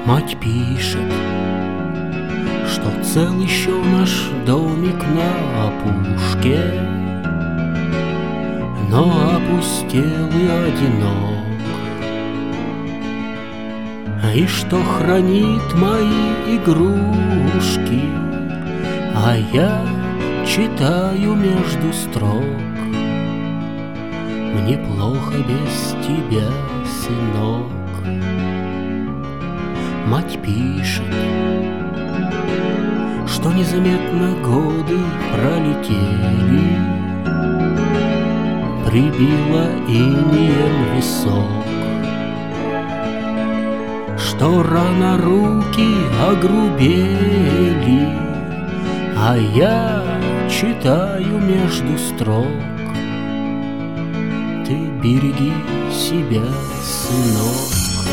Мать пишет, что цел еще наш домик на опушке, но опустел и одинок, и что хранит мои игрушки, а я читаю между строк. Мне плохо без тебя, сынок. Мать пишет, что незаметно годы пролетели, прибило инеем висок, что рано руки огрубели, а я читаю между строк. Ты береги себя, сынок.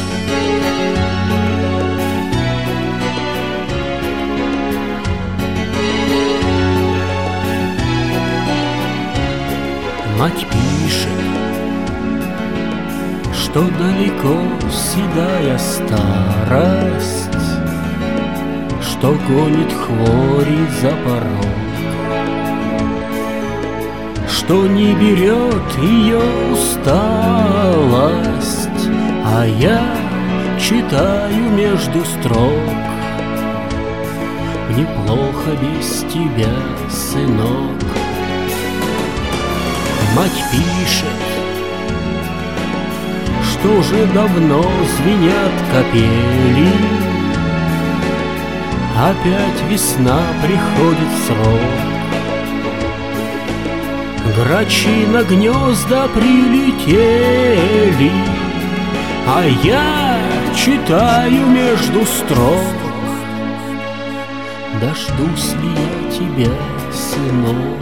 Мать пишет, что далеко седая старость, что гонит хвори за порог, что не берет ее усталость, а я читаю между строк. Мне плохо без тебя, сынок. Мать пишет, что уже давно звенят капели, опять весна приходит срок. Грачи на гнезда прилетели, а я читаю между строк. Дождусь ли я тебя, сынок?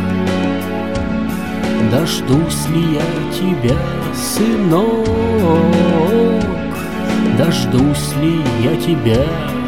Дождусь ли я тебя, сынок? Дождусь ли я тебя,